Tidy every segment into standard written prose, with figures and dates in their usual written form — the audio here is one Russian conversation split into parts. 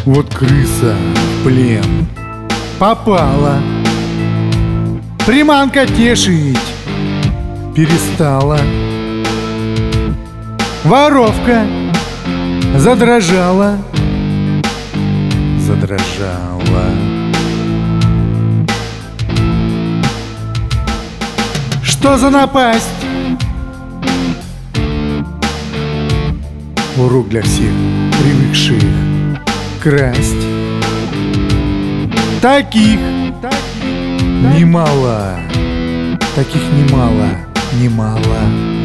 Вот крыса в плен попала, приманка тешить перестала. Воровка задрожала, задрожала. Что за напасть? Урок для всех, привыкших красть. Таких немало, таких немало, немало.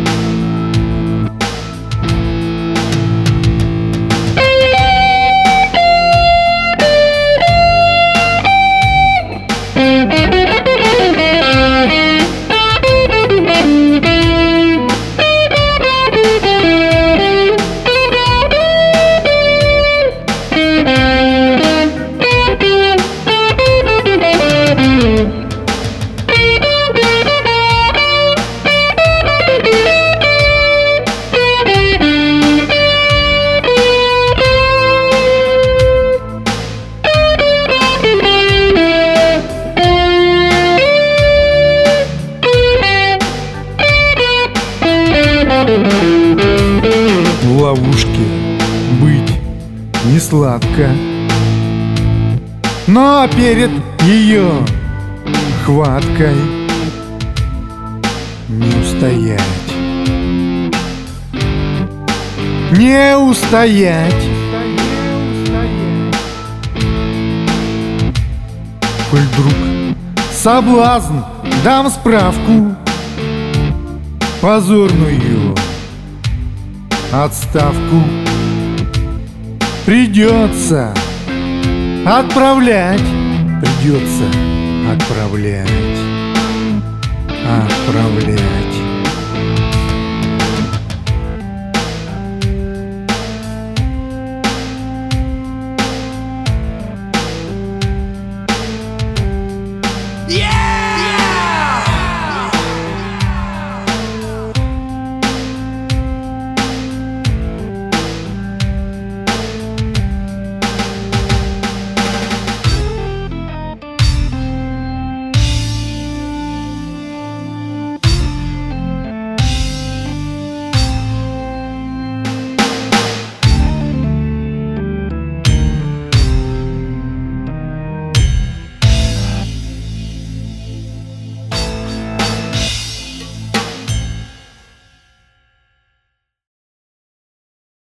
В ловушке быть не сладко, но перед ее хваткой не устоять, не устоять. Коль вдруг соблазн, дам справку, позорную отставку придется отправлять, придется отправлять, отправлять.